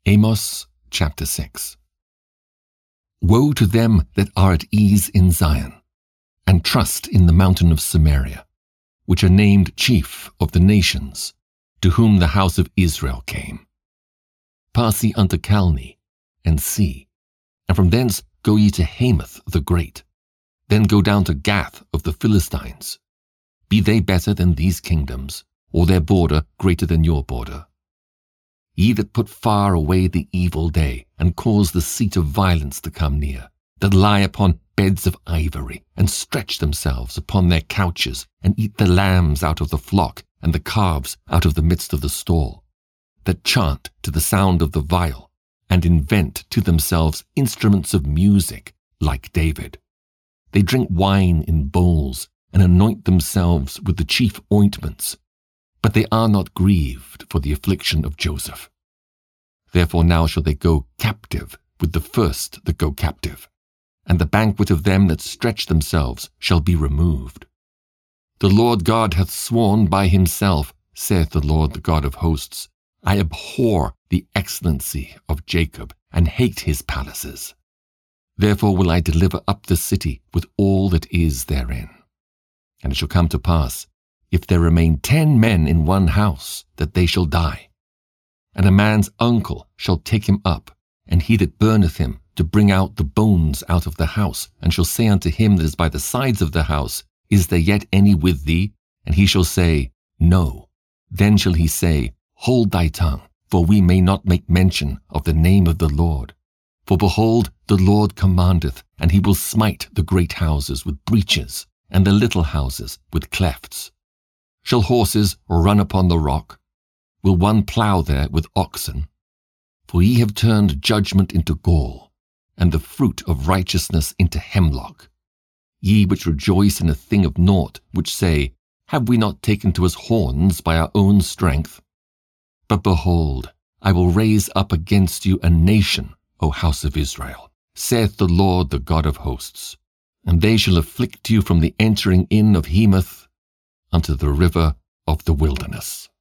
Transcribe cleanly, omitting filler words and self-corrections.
Amos chapter 6. Woe to them that are at ease in Zion, and trust in the mountain of Samaria, which are named chief of the nations, to whom the house of Israel came. Pass ye unto Calne, and see, and from thence go ye to Hamath the great, then go down to Gath of the Philistines. Be they better than these kingdoms, or their border greater than your border? Ye that put far away the evil day, and cause the seat of violence to come near, that lie upon beds of ivory, and stretch themselves upon their couches, and eat the lambs out of the flock, and the calves out of the midst of the stall, that chant to the sound of the viol, and invent to themselves instruments of music, like David. They drink wine in bowls, and anoint themselves with the chief ointments, but they are not grieved for the affliction of Joseph. Therefore now shall they go captive with the first that go captive, and the banquet of them that stretch themselves shall be removed. The Lord God hath sworn by himself, saith the Lord the God of hosts, I abhor the excellency of Jacob, and hate his palaces. Therefore will I deliver up the city with all that is therein. And it shall come to pass, if there remain 10 men in one house, that they shall die. And a man's uncle shall take him up, and he that burneth him, to bring out the bones out of the house, and shall say unto him that is by the sides of the house, Is there yet any with thee? And he shall say, No. Then shall he say, Hold thy tongue, for we may not make mention of the name of the Lord. For behold, the Lord commandeth, and he will smite the great houses with breaches, and the little houses with clefts. Shall horses run upon the rock? Will one plough there with oxen? For ye have turned judgment into gall, and the fruit of righteousness into hemlock. Ye which rejoice in a thing of naught, which say, Have we not taken to us horns by our own strength? But behold, I will raise up against you a nation, O house of Israel, saith the Lord the God of hosts, and they shall afflict you from the entering in of Hamath unto the river of the wilderness.